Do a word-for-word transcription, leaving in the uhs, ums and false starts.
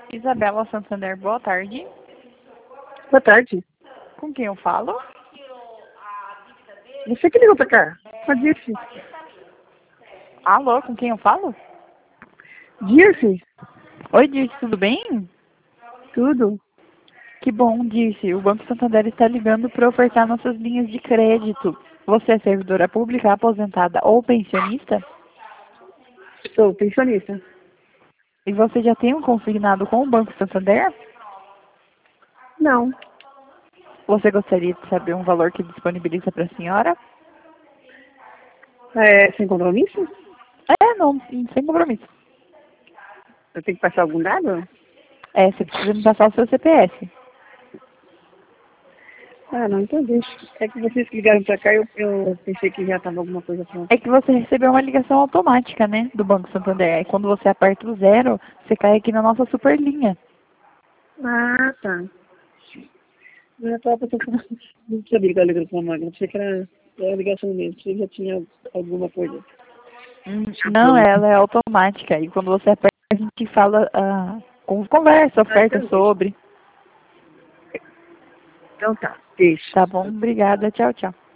Isabela Santander, boa tarde. Boa tarde. Com quem eu falo? Você que ligou pra cá? Pode Dirce. Alô, com quem eu falo? Dirce? Oi, Dirce, tudo bem? Tudo. Que bom, Dirce. O Banco Santander está ligando para ofertar nossas linhas de crédito. Você é servidora pública, aposentada ou pensionista? Sou pensionista. E você já tem um consignado com o Banco Santander? Não. Você gostaria de saber um valor que disponibiliza para a senhora? É sem compromisso? É, não, sem compromisso. Eu tenho que passar algum dado? É, você precisa me passar o seu C P F. Ah, não, então deixa. É que vocês que ligaram pra cá, eu, eu pensei que já tava alguma coisa pronta. É que você recebeu uma ligação automática, né, do Banco Santander. Aí quando você aperta o zero, você cai aqui na nossa super linha. Ah, tá. Eu tava pensando que não sabia que era ligação máquina. Eu pensei que era, era ligação mesmo. Você já tinha alguma coisa. Hum, Não, ela é automática. E quando você aperta, a gente fala, ah, com- conversa, Ah, oferta então deixa. sobre. Então tá, deixa. Tá bom? Obrigada. Tchau, tchau.